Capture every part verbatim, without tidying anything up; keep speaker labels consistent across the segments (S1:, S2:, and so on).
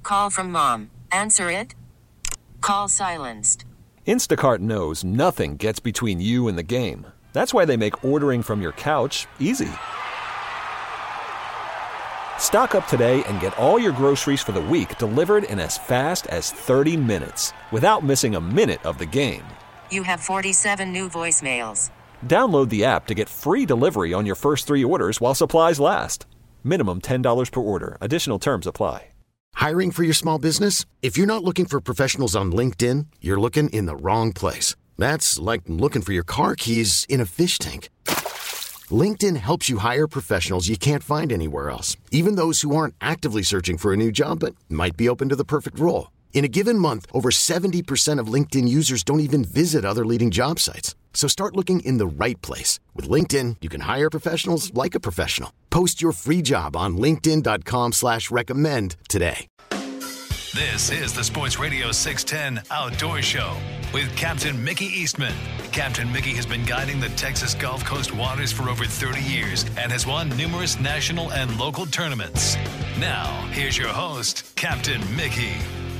S1: call from mom. Answer it. Call silenced.
S2: Instacart knows nothing gets between you and the game. That's why they make ordering from your couch easy. Stock up today and get all your groceries for the week delivered in as fast as thirty minutes without missing a minute of the game.
S1: You have forty-seven new voicemails.
S2: Download the app to get free delivery on your first three orders while supplies last. Minimum ten dollars per order. Additional terms apply.
S3: Hiring for your small business? If you're not looking for professionals on LinkedIn, you're looking in the wrong place. That's like looking for your car keys in a fish tank. LinkedIn helps you hire professionals you can't find anywhere else, even those who aren't actively searching for a new job but might be open to the perfect role. In a given month, over seventy percent of LinkedIn users don't even visit other leading job sites. So start looking in the right place. With LinkedIn, you can hire professionals like a professional. Post your free job on linkedin dot com slash recommend today.
S4: This is the Sports Radio six ten Outdoor Show with Captain Mickey Eastman. Captain Mickey has been guiding the Texas Gulf Coast waters for over thirty years and has won numerous national and local tournaments. Now, here's your host, Captain Mickey.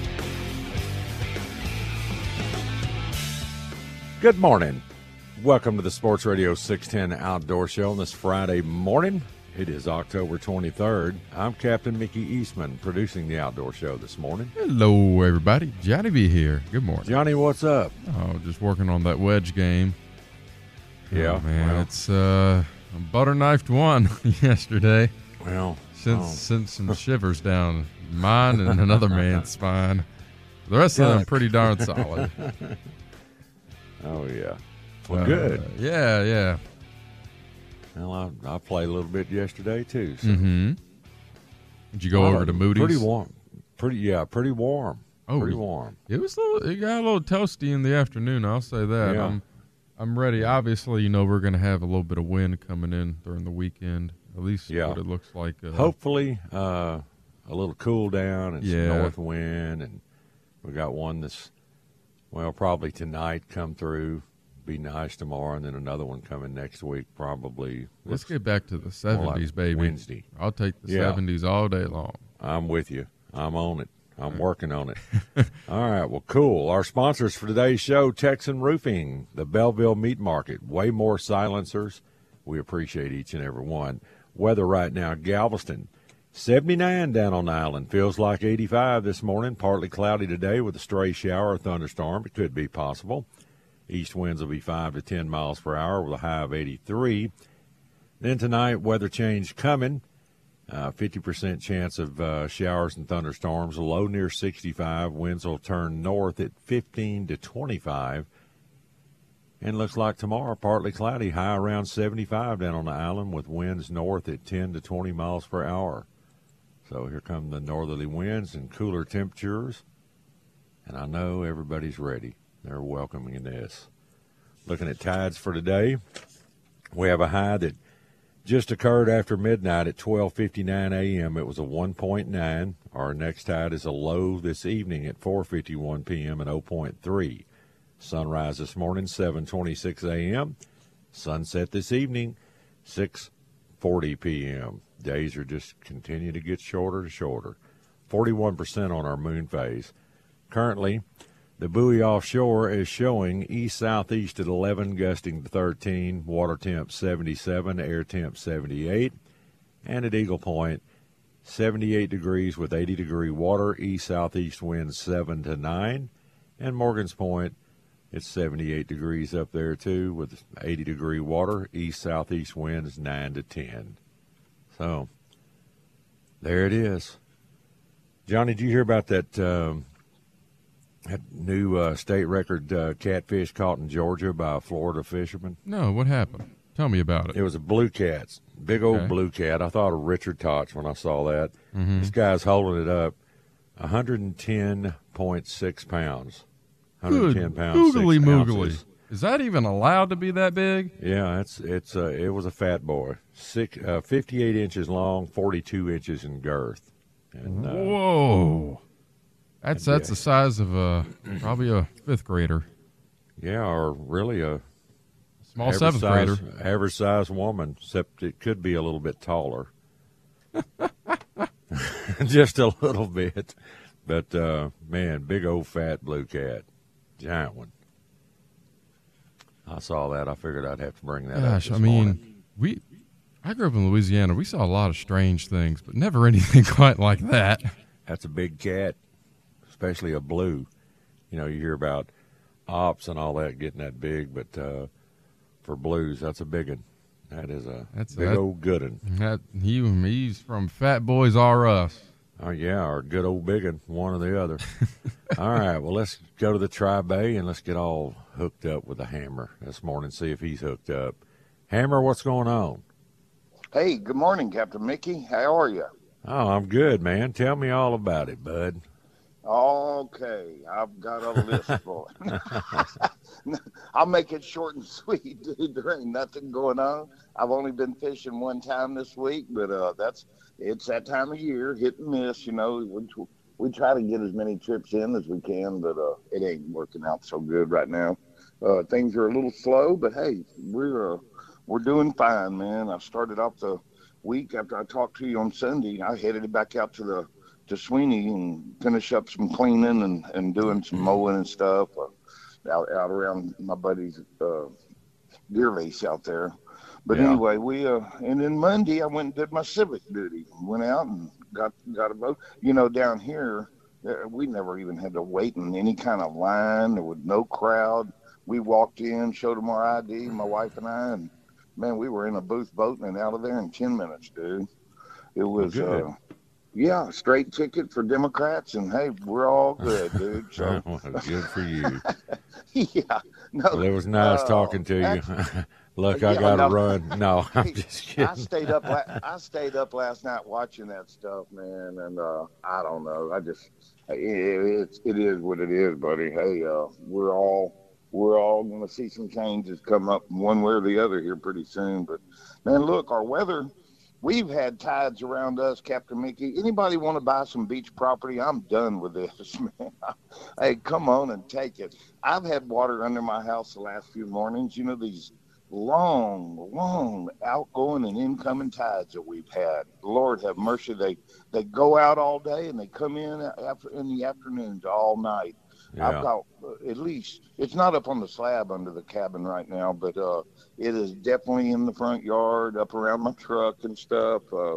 S5: Good morning. Welcome to the Sports Radio six ten Outdoor Show on this Friday morning. It is October twenty-third. I'm Captain Mickey Eastman, producing the Outdoor Show this morning.
S6: Hello, everybody. Johnny B here. Good morning.
S5: Johnny, what's up?
S6: Oh, just working on that wedge game.
S5: Yeah,
S6: oh, man,
S5: well.
S6: it's uh, butter knifed one yesterday.
S5: Well,
S6: sent,
S5: oh.
S6: sent some shivers down mine and another man's spine. The rest of them pretty darn solid.
S5: Oh, yeah. Well,
S6: uh,
S5: good.
S6: Yeah, yeah.
S5: Well, I, I played a little bit yesterday, too. So.
S6: Mm-hmm. Did you go
S5: well,
S6: over to Moody's?
S5: Pretty warm. Pretty, yeah, pretty warm.
S6: Oh,
S5: pretty warm.
S6: It was a little, it got a little toasty in the afternoon, I'll say that.
S5: Yeah.
S6: I'm, I'm ready. Obviously, you know, we're going to have a little bit of wind coming in during the weekend, at least
S5: yeah.
S6: what it looks like. Uh,
S5: Hopefully, uh, a little cool down and
S6: yeah.
S5: some north wind. And we got one that's, well, probably tonight come through. Be nice tomorrow, and then another one coming next week probably.
S6: Let's get back to the seventies,
S5: like
S6: baby.
S5: Wednesday.
S6: I'll take the
S5: yeah.
S6: seventies all day long.
S5: I'm with you. I'm on it. I'm working on it. All right, well, cool. Our sponsors for today's show, Texan Roofing, the Belleville Meat Market, way more silencers. We appreciate each and every one. Weather right now, Galveston, seventy-nine down on the island. Feels like eighty-five this morning. Partly cloudy today with a stray shower or thunderstorm. It could be possible. East winds will be five to ten miles per hour with a high of eighty-three. Then tonight, weather change coming. Uh, fifty percent chance of uh, showers and thunderstorms. A low near sixty-five. Winds will turn north at fifteen to twenty-five. And looks like tomorrow, partly cloudy, high around seventy-five down on the island with winds north at ten to twenty miles per hour. So here come the northerly winds and cooler temperatures. And I know everybody's ready. They're welcoming this. Looking at tides for today, we have a high that just occurred after midnight at twelve fifty-nine a.m. It was a one point nine. Our next tide is a low this evening at four fifty-one p.m. at zero point three. Sunrise this morning, seven twenty-six a.m. Sunset this evening, six forty p.m. Days are just continue to get shorter and shorter. forty-one percent on our moon phase. Currently, the buoy offshore is showing east-southeast at eleven, gusting to thirteen, water temp seventy-seven, air temp seventy-eight, and at Eagle Point, seventy-eight degrees with eighty degree water, east-southeast winds seven to nine, and Morgan's Point, it's seventy-eight degrees up there too with eighty degree water, east-southeast winds nine to ten. So, there it is. Johnny, did you hear about that um, That new uh, state record uh, catfish caught in Georgia by a Florida fisherman?
S6: No, what happened? Tell me about it.
S5: It was a blue cat, big old
S6: Okay.
S5: blue cat. I thought of Richard Tots when I saw that.
S6: Mm-hmm.
S5: This guy's holding it up, one hundred ten point six pounds. one hundred ten
S6: Good
S5: pounds,
S6: googly
S5: six
S6: moogly.
S5: ounces.
S6: Is that even allowed to be that big?
S5: Yeah, it's it's uh, it was a fat boy, Six, uh, fifty-eight inches long, forty-two inches in girth. And, uh,
S6: Whoa. That's
S5: yeah.
S6: that's the size of a probably a fifth grader.
S5: Yeah, or really a
S6: Small
S5: average
S6: seventh
S5: size,
S6: grader.
S5: average size woman, except it could be a little bit taller. Just a little bit. But, uh, man, big old fat blue cat, giant one. I saw that. I figured I'd have to bring that
S6: Gosh,
S5: up.
S6: I
S5: this
S6: mean,
S5: morning.
S6: we. I grew up in Louisiana. We saw a lot of strange things, but never anything quite like that.
S5: That's a big cat, especially a blue. You know, you hear about ops and all that getting that big, but uh, for blues, that's a big one. That is a
S6: That's
S5: big
S6: that,
S5: old good one.
S6: That, he, he's from Fat Boys R Us.
S5: Oh, yeah, or good old big one, one or the other. All right, well, let's go to the Tri-Bay and let's get all hooked up with the Hammer this morning, see if he's hooked up. Hammer, what's going on?
S7: Hey, good morning, Captain Mickey. How are you?
S5: Oh, I'm good, man. Tell me all about it, bud.
S7: Okay, I've got a list for it. I'll make it short and sweet, dude. There ain't nothing going on. I've only been fishing one time this week, but uh, that's it's that time of year, hit and miss. You know, we, we try to get as many trips in as we can, but uh, it ain't working out so good right now. Uh, things are a little slow, but hey, we're uh, we're doing fine, man. I started off the week after I talked to you on Sunday. I headed back out to the to Sweeney and finish up some cleaning and, and doing some mowing and stuff uh, out out around my buddy's uh, deer lease out there. But
S5: Yeah.
S7: anyway, we uh, and then Monday I went and did my civic duty. Went out and got got a vote. You know, down here uh, we never even had to wait in any kind of line. There was no crowd. We walked in, showed them our I D, my wife and I, and man, we were in a booth voting and out of there in ten minutes, dude. It was.
S5: Good.
S7: Uh, Yeah, straight ticket for Democrats, and hey, we're all good, dude. So,
S5: Well, good for you.
S7: yeah, no.
S5: Well, it was nice
S7: uh,
S5: talking to you.
S7: actually-
S5: Look,
S7: yeah,
S5: I got to
S7: no.
S5: run. No, I'm just kidding.
S7: I stayed up. La- I stayed up last night watching that stuff, man, and uh, I don't know. I just it, it's it is what it is, buddy. Hey, uh, we're all we're all going to see some changes come up one way or the other here pretty soon. But man, look, our weather. We've had tides around us, Captain Mickey. Anybody want to buy some beach property? I'm done with this, man. Hey, come on and take it. I've had water under my house the last few mornings. You know, these long, long outgoing and incoming tides that we've had. Lord have mercy. They they go out all day and they come in after in the afternoons all night.
S5: Yeah.
S7: I've got uh, at least, it's not up on the slab under the cabin right now, but uh, it is definitely in the front yard, up around my truck and stuff. Uh,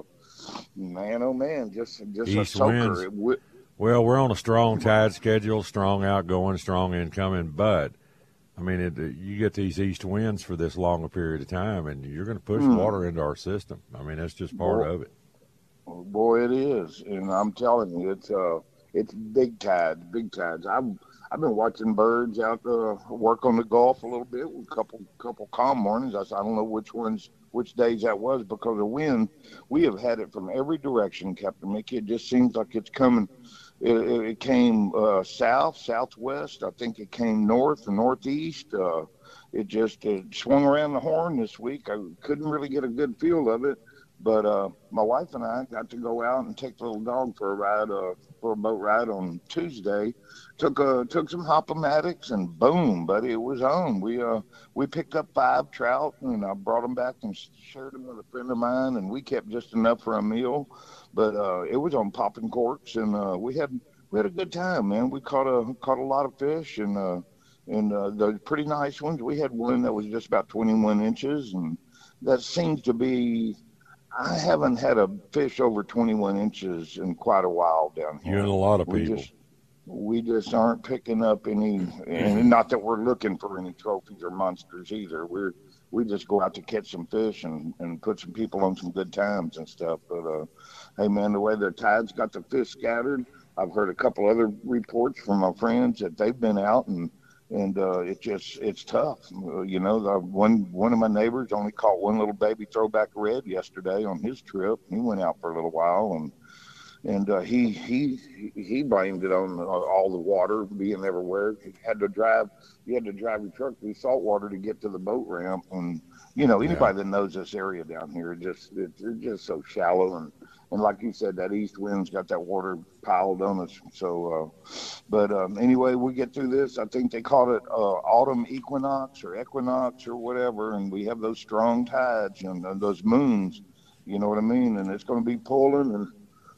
S7: man, oh man, just just a
S5: East
S7: soaker.
S5: winds.
S7: It w-
S5: Well, we're on a strong tide schedule, strong outgoing, strong incoming, but I mean, it, you get these east winds for this longer period of time, and you're going to push
S7: Hmm.
S5: water into our system. I mean, that's just part
S7: Boy.
S5: of it.
S7: Boy, it is, and I'm telling you, it's uh, it's big tides, big tides. I've I've been watching birds out uh, work on the Gulf a little bit, a couple couple calm mornings. I, s- I don't know which ones, which days that was because of wind. We have had it from every direction, Captain Mickey. It just seems like it's coming. It, it, it came uh, south, southwest. I think it came north and northeast. Uh, it just it swung around the horn this week. I couldn't really get a good feel of it. But uh, my wife and I got to go out and take the little dog for a ride, uh, for a boat ride on Tuesday. Took uh, took some hop-o-matics and boom, buddy, it was on. We uh we picked up five trout and I brought them back and shared them with a friend of mine, and we kept just enough for a meal. But uh, it was on popping corks, and uh, we had we had a good time, man. We caught a caught a lot of fish, and uh, and uh, the pretty nice ones. We had one that was just about twenty-one inches, and that seems to be. I haven't had a fish over twenty-one inches in quite a while down here.
S5: You and a lot of
S7: we
S5: people.
S7: Just, we just aren't picking up any, and not that we're looking for any trophies or monsters either. We're we just go out to catch some fish and, and put some people on some good times and stuff. But uh, hey man, the way the tides got the fish scattered, I've heard a couple other reports from my friends that they've been out and. And uh, it just it's tough, Uh, you know. The one one of my neighbors only caught one little baby throwback red yesterday on his trip. He went out for a little while, and and uh, he he he blamed it on uh, all the water being everywhere. He had to drive. You had to drive your truck through salt water to get to the boat ramp, and you know anybody that knows this area down here, it just it, it's just so shallow and. And like you said, that east wind's got that water piled on us. So, uh, but um, anyway, we get through this. I think they call it uh, autumn equinox or equinox or whatever. And we have those strong tides and uh, those moons, you know what I mean? And it's going to be pulling. And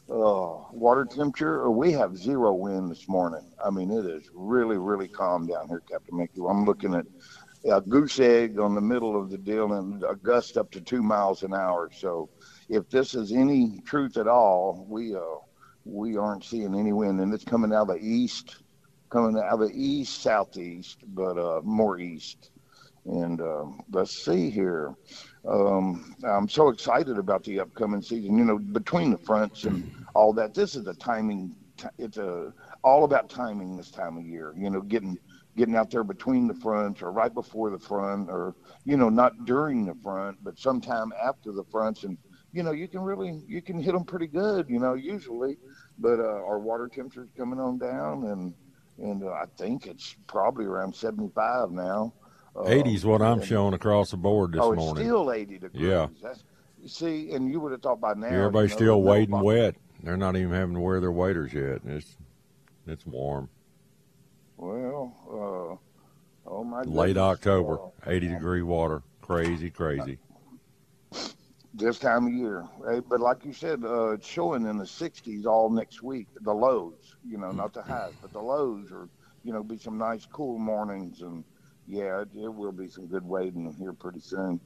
S7: Uh, water temperature, uh, we have zero wind this morning. I mean, it is really, really calm down here, Captain Mickey. I'm looking at a goose egg on the middle of the deal and a gust up to two miles an hour. So if this is any truth at all, we uh, we aren't seeing any wind, and it's coming out of the east, coming out of the east, southeast, but uh, more east. And uh, let's see here. Um, I'm so excited about the upcoming season. You know, between the fronts and all that, this is a timing. It's a all about timing this time of year. You know, getting getting out there between the fronts or right before the front, or you know, not during the front, but sometime after the fronts. And you know, you can really you can hit them pretty good. You know, usually. But uh, our water temperature's coming on down, and and uh, I think it's probably around seventy-five now.
S5: eighty is what I'm showing across the board this
S7: oh, it's
S5: morning.
S7: still eighty degrees.
S5: Yeah.
S7: That's, you see, and you would have thought by now.
S5: Everybody's
S7: you know,
S5: still
S7: the
S5: wading
S7: middle
S5: wet. They're not even having to wear their waders yet. It's it's warm.
S7: Well, uh, oh my goodness.
S5: Late October,
S7: Uh,
S5: eighty degree water. Crazy, crazy.
S7: This time of year. Hey, but like you said, uh, it's showing in the sixties all next week. The lows, you know, not the highs, but the lows are, you know, be some nice cool mornings. And, yeah, it, it will be some good wading here pretty soon.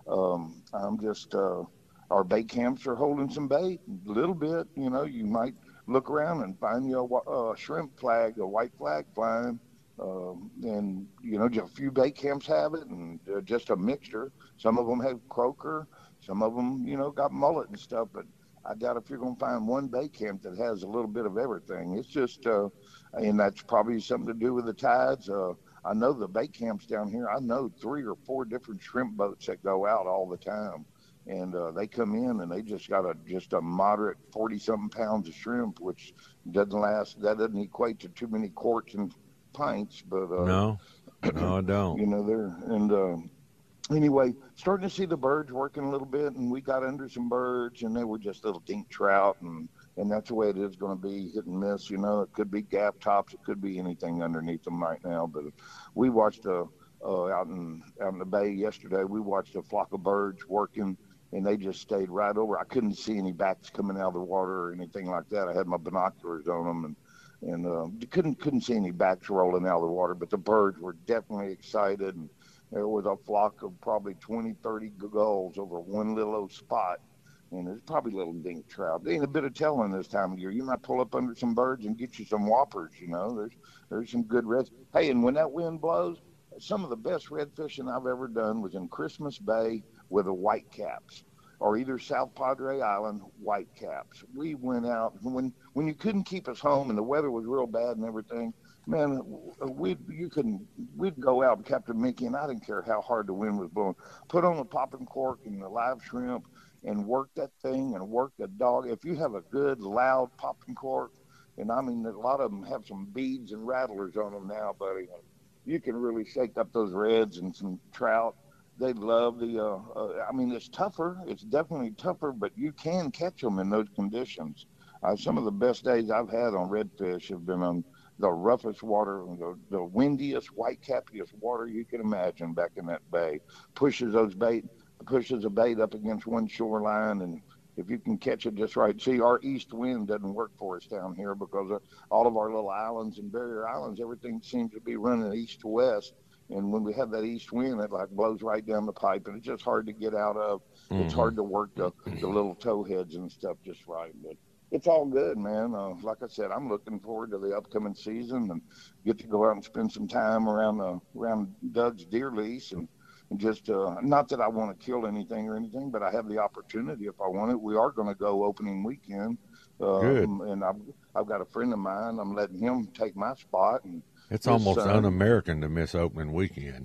S7: Um, I'm just, uh, our bait camps are holding some bait a little bit. You know, you might look around and find you a, a shrimp flag, a white flag flying. Um, and, you know, just a few bait camps have it, and uh, just a mixture. Some of them have croaker. Some of them, you know, got mullet and stuff. But I doubt if you're going to find one bait camp that has a little bit of everything. It's just, uh, and that's probably something to do with the tides. Uh, I know the bait camps down here, I know three or four different shrimp boats that go out all the time. And uh, they come in and they just got a just a moderate forty something pounds of shrimp, which doesn't last. That doesn't equate to too many quarts and pints, but uh,
S5: No, no, I don't.
S7: you know, they're and uh, anyway, starting to see the birds working a little bit, and we got under some birds, and they were just little dink trout, and and that's the way it is going to be, hit and miss. You know, it could be gap tops, it could be anything underneath them right now. But we watched a uh, out in out in the bay yesterday. We watched a flock of birds working. And they just stayed right over. I couldn't see any backs coming out of the water or anything like that. I had my binoculars on them, and and uh, couldn't couldn't see any backs rolling out of the water. But the birds were definitely excited, and there was a flock of probably twenty, thirty gulls over one little old spot. And there's probably little dink trout. There ain't a bit of telling this time of year. You might pull up under some birds and get you some whoppers. You know, there's there's some good reds. Hey, and when that wind blows, some of the best red fishing I've ever done was in Christmas Bay with the whitecaps, or either South Padre Island whitecaps. We went out when when you couldn't keep us home and the weather was real bad and everything. Man, we you couldn't. We'd go out, Captain Mickey, and I didn't care how hard the wind was blowing. Put on the popping cork and the live shrimp, and work that thing and work the dog. If you have a good loud popping cork, and I mean a lot of them have some beads and rattlers on them now, buddy. You can really shake up those reds and some trout. They love the, uh, uh, I mean, it's tougher. It's definitely tougher, but you can catch them in those conditions. Uh, some of the best days I've had on redfish have been on the roughest water, the, the windiest, white-cappiest water you can imagine back in that bay. Pushes those bait, pushes a bait up against one shoreline, and if you can catch it just right. See, our east wind doesn't work for us down here because of all of our little islands and barrier islands, everything seems to be running east to west. And when we have that east wind, it like blows right down the pipe, and it's just hard to get out of. Mm-hmm. It's hard to work the, the little toe heads and stuff just right. But it's all good, man. Uh, like I said, I'm looking forward to the upcoming season and get to go out and spend some time around the around Doug's deer lease and. And just uh, not that I want to kill anything or anything, but I have the opportunity if I want it. We are going to go opening weekend. Uh,
S5: Good.
S7: And I've, I've got a friend of mine. I'm letting him take my spot. And
S5: it's almost son, un-American to miss opening weekend.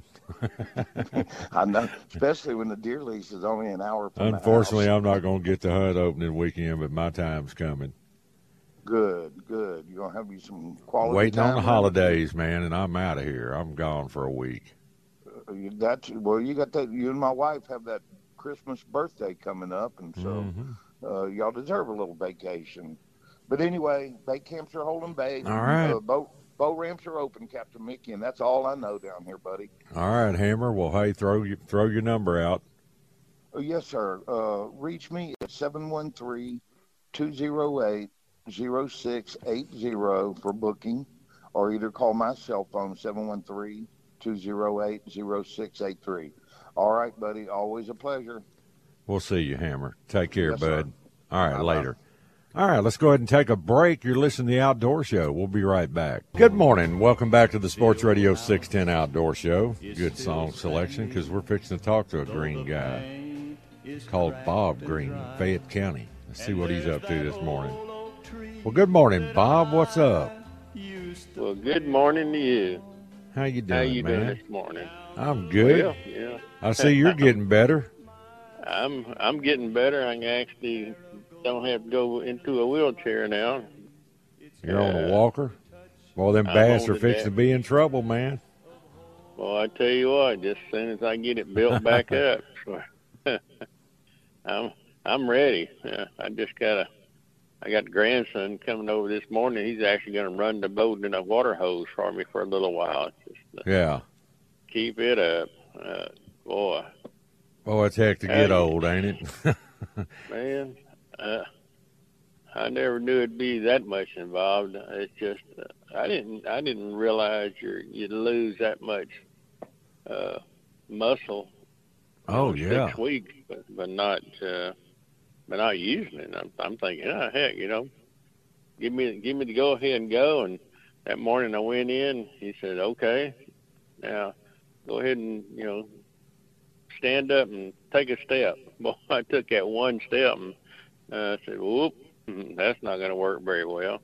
S7: I know, especially when the deer lease is only an hour from
S5: Unfortunately,
S7: the house.
S5: I'm not going to get to hunt opening weekend, but my time's coming.
S7: Good, good. You're going to have you some quality
S5: Waiting
S7: time
S5: on the holidays, man, and I'm out of here. I'm gone for a week.
S7: That's well, you got that. You and my wife have that Christmas birthday coming up, and so
S5: mm-hmm.
S7: uh, y'all deserve a little vacation. But anyway, bait camps are holding bait.
S5: All right,
S7: uh, boat boat ramps are open, Captain Mickey, and that's all I know down here, buddy.
S5: All right, Hammer. Well, hey, throw you throw your number out.
S7: Oh, yes, sir. Uh, reach me at seven one three, two oh eight, oh six eight oh for booking, or either call my cell phone, seven one three, two oh eight, oh six eight three. All right, buddy. Always a pleasure.
S5: We'll see you, Hammer. Take care,
S7: Yes,
S5: bud.
S7: sir.
S5: All right,
S7: Bye-bye.
S5: later. All right, let's go ahead and take a break. You're listening to the Outdoor Show. We'll be right back. Good morning. Welcome back to the Sports Radio six ten Outdoor Show. Good song selection because we're fixing to talk to a green guy called Bob Green in Fayette County. Let's see what he's up to this morning. Well, good morning, Bob. What's up?
S8: Well, good morning to you.
S5: How you doing,
S8: How you
S5: man?
S8: doing this morning?
S5: I'm good.
S8: Well, yeah.
S5: I see you're getting better.
S8: I'm I'm getting better. I can actually don't have to go into a wheelchair now.
S5: You're on a
S8: Uh,
S5: walker? Well, them
S8: I'm
S5: bass
S8: on
S5: are
S8: the
S5: fixing to
S8: deck.
S5: be in trouble, man.
S8: Well, I tell you what, just as soon as I get it built back up, I'm I'm ready. Uh, I just gotta. I got the grandson coming over this morning. He's actually going to run the boat in a water hose for me for a little while. Just to
S5: Yeah.
S8: keep it up, uh, boy.
S5: Oh, it's heck to get
S8: Hey.
S5: old, ain't it?
S8: Man, uh, I never knew it'd be that much involved. It's just uh, I didn't I didn't realize you you'd lose that much uh, muscle. you
S5: Oh,
S8: know,
S5: yeah.
S8: six weeks, but, but not uh, but not using it. I'm, I'm thinking, oh heck, you know, give me give me the go ahead and go. And that morning I went in. He said, okay, now go ahead and you know stand up and take a step. Well, I took that one step and uh, I said, whoop, that's not going to work very well.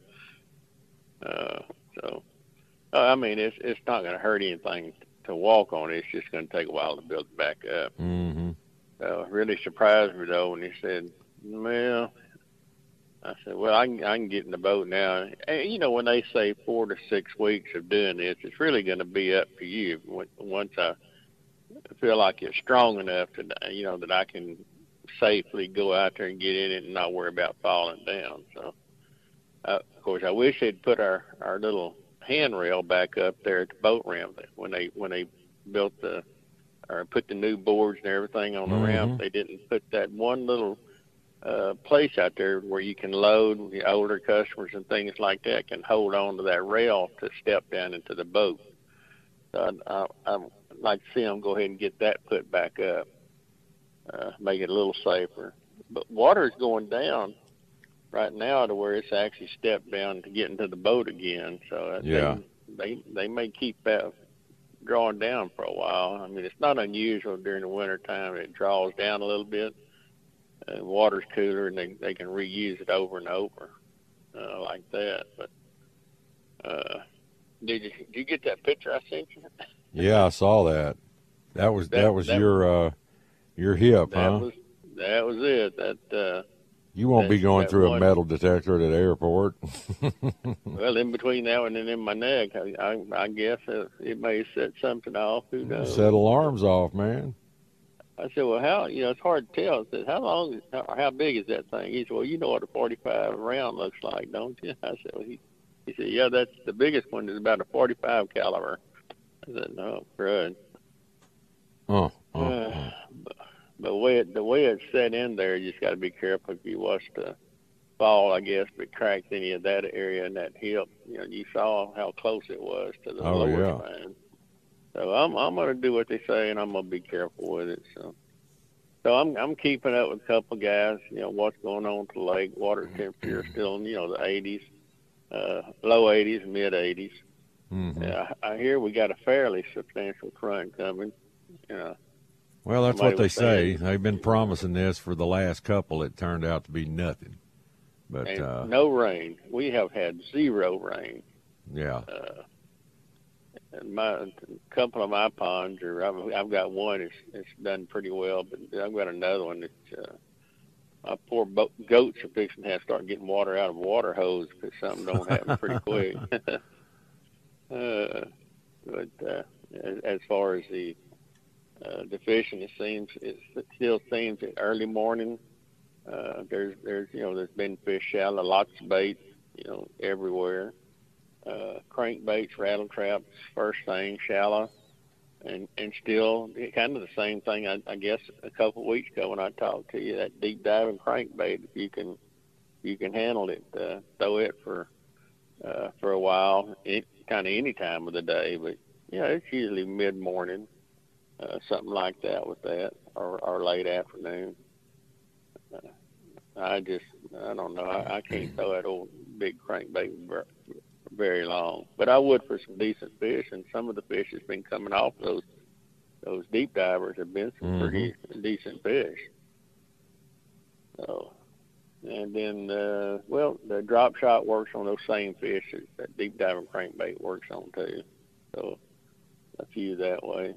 S8: Uh, so, uh, I mean, it's it's not going to hurt anything to walk on it. It's just going to take a while to build it back up.
S5: Mm-hmm.
S8: So it really surprised me, though, when he said, well, I said, well, I can, I can get in the boat now. And, you know, when they say four to six weeks of doing this, it's really going to be up to you. Once I feel like it's strong enough to, you know, that I can safely go out there and get in it and not worry about falling down. So, uh, of course, I wish they'd put our, our little handrail back up there at the boat ramp when they when they built the or put the new boards and everything on the
S5: Mhm.
S8: ramp. They didn't put that one little uh, place out there where you can load. The older customers and things like that can hold on to that rail to step down into the boat. So I, I, I'd like to see them go ahead and get that put back up, uh, make it a little safer. But water's going down right now to where it's actually stepped down to get into the boat again. So
S5: Yeah.
S8: they, they they may keep that drawing down for a while. I mean, it's not unusual during the winter time. It draws down a little bit. And water's cooler, and they they can reuse it over and over uh, like that. But uh, did you did you get that picture I sent you?
S5: Yeah, I saw that. That was that,
S8: That-
S5: was
S8: that-
S5: your uh, your hip,
S8: That
S5: huh?
S8: was that was it. That uh,
S5: You won't be
S8: that-
S5: going
S8: that
S5: through a
S8: one-
S5: metal detector at the airport.
S8: well, in between that one and in my neck, I I, I guess it, it may set something off. Who knows?
S5: Set alarms off, man.
S8: I said, well, how, you know, it's hard to tell. I said, how long, is, how, how big is that thing? He said, well, you know what a forty-five round looks like, don't you? I said, well, he, he said, yeah, that's the biggest one is about a forty-five caliber. I said, no, crud.
S5: Oh, oh,
S8: Uh,
S5: oh.
S8: but but the way it, the way it's set in there, you just got to be careful if you was to fall, I guess, but cracked any of that area in that hip. You know, you saw how close it was to the
S5: Oh,
S8: lower
S5: yeah.
S8: spine. So I'm I'm gonna do what they say, and I'm gonna be careful with it. So, so I'm I'm keeping up with a couple of guys. You know what's going on to the lake. Water temperature is still in, you know, the eighties, uh, low eighties, mid eighties.
S5: Mhm.
S8: Yeah, I I hear we got a fairly substantial front coming. You know,
S5: Well, that's
S8: somebody
S5: what they
S8: was
S5: say.
S8: saying-
S5: They've been promising this for the last couple. It turned out to be nothing. But
S8: and
S5: uh,
S8: no rain. We have had zero rain.
S5: yeah,
S8: Uh, and my a couple of my ponds, or I've, I've got one that's it's done pretty well, but I've got another one that uh, my poor bo- goats are fixing to have to start getting water out of a water hose because something don't happen pretty quick. uh, but uh, as, as far as the uh, the fishing, it seems it still seems that early morning. Uh, there's there's you know there's been fish shallow, lots of bait, you know, everywhere. Uh, crankbaits, rattle traps, first thing, shallow, and and still kind of the same thing. I, I guess a couple of weeks ago when I talked to you, that deep diving crankbait. If you can you can handle it, uh, throw it for uh, for a while, kind of any time of the day. But yeah, it's usually mid morning, uh, something like that with that, or, or late afternoon. Uh, I just I don't know. I, I can't throw that old big crankbait very long, but I would for some decent fish, and some of the fish has been coming off those those deep divers have been some mm-hmm. pretty decent fish. So, and then uh, well, the drop shot works on those same fish that, that deep diving crankbait works on too. So a few that way,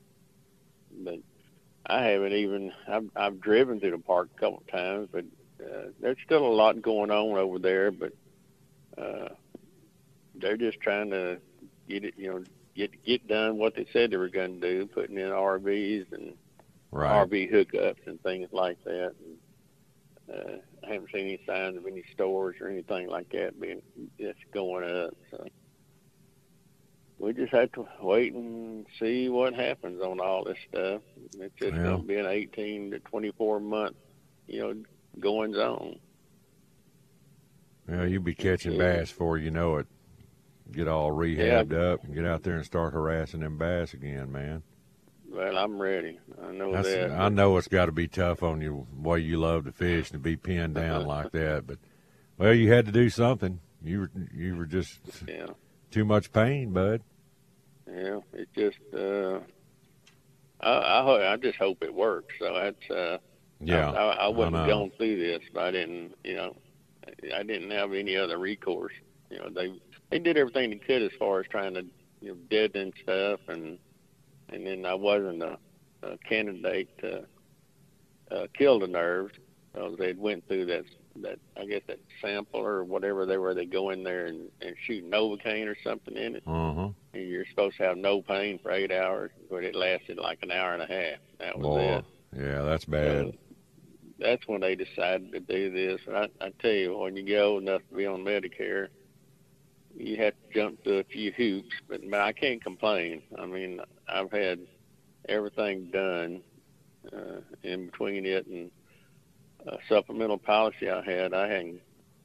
S8: but I haven't even I've I've driven through the park a couple of times, but uh, there's still a lot going on over there, but. Uh, They're just trying to get it, you know, get get done what they said they were going to do, putting in R Vs and
S5: right.
S8: R V hookups and things like that. And, uh, I haven't seen any signs of any stores or anything like that being just going up. So we just have to wait and see what happens on all this stuff. It's just
S5: yeah.
S8: going to be an eighteen to twenty-four month, you know, goings on.
S5: Well, you'll be catching bass before you know it. Get all rehabbed
S8: yeah.
S5: up and get out there and start harassing them bass again, man.
S8: Well, I'm ready. I know
S5: That's,
S8: that.
S5: I know it's got to be tough on you, the way you love to fish and to be pinned down like that. But, well, you had to do something. You were you were just
S8: yeah.
S5: too much pain, bud.
S8: Yeah, it just uh, I, I I just hope it works. So that's uh,
S5: yeah.
S8: I, I, I wouldn't
S5: I
S8: have gone through this if I didn't, you know, I didn't have any other recourse. You know, they they did everything they could as far as trying to, you know, deaden stuff, and and then I wasn't a, a candidate to uh, kill the nerves. So they went through that that I guess that sample or whatever they were. They go in there and, and shoot Novocaine or something in it,
S5: uh-huh.
S8: and you're supposed to have no pain for eight hours, but it lasted like an hour and a half. That was
S5: Boy,
S8: it.
S5: Yeah, that's bad.
S8: So that's when they decided to do this. And I, I tell you, when you get old enough to be on Medicare, you have to jump through a few hoops, but, but I can't complain. I mean, I've had everything done uh, in between it and a supplemental policy I had. I hadn't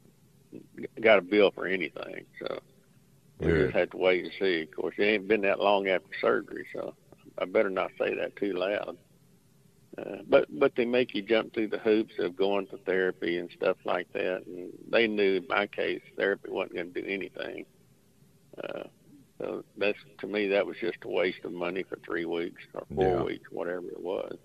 S8: got a bill for anything, so we
S5: Good.
S8: just had to wait and see. Of course, it ain't been that long after surgery, so I better not say that too loud. Uh, but but they make you jump through the hoops of going to therapy and stuff like that. And they knew in my case therapy wasn't going to do anything. Uh, so that's to me that was just a waste of money for three weeks or four
S5: Yeah.
S8: weeks, whatever it was.